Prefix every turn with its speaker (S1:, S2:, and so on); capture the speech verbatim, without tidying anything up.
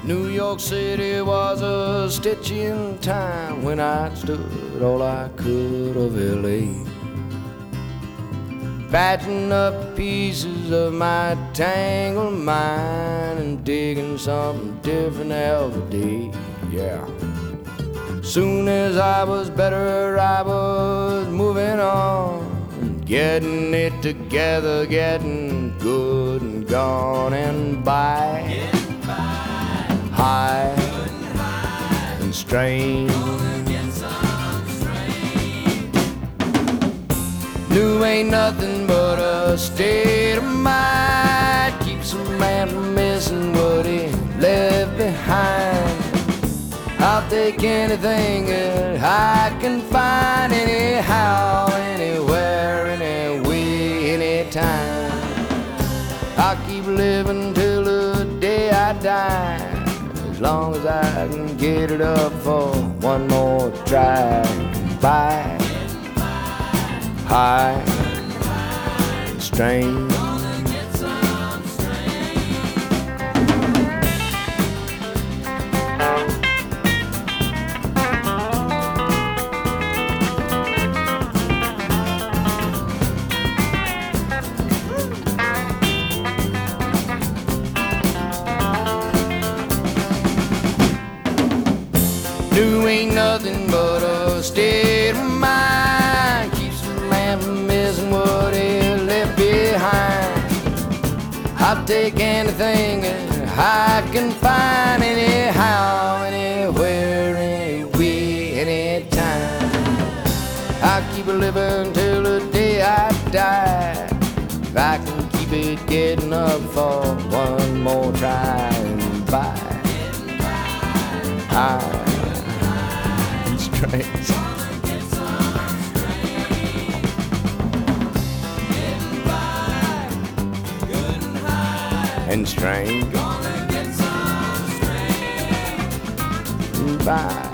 S1: New York City was a stitch in time when I stood all I could of L A, patching up pieces of my tangled mind and digging something different every day. Yeah. Soon as I was better, I was moving on, getting it together, getting good and gone and by. High and strange. New ain't nothing but a state of mind, keeps a man from missing what he left behind. I'll take anything that I can find, anyhow, anywhere, anyway, anytime. I'll keep living till the day I die, as long as I can get it up for one more try. By high and strange. New ain't nothing but a state of mind, keeps a man from missing what he left behind. I'll take anything that I can find, anyhow, anywhere, anyway, anytime. I'll keep it living till the day I die, if I can keep it getting up for one more try and by. I Strange. And strange. Bye.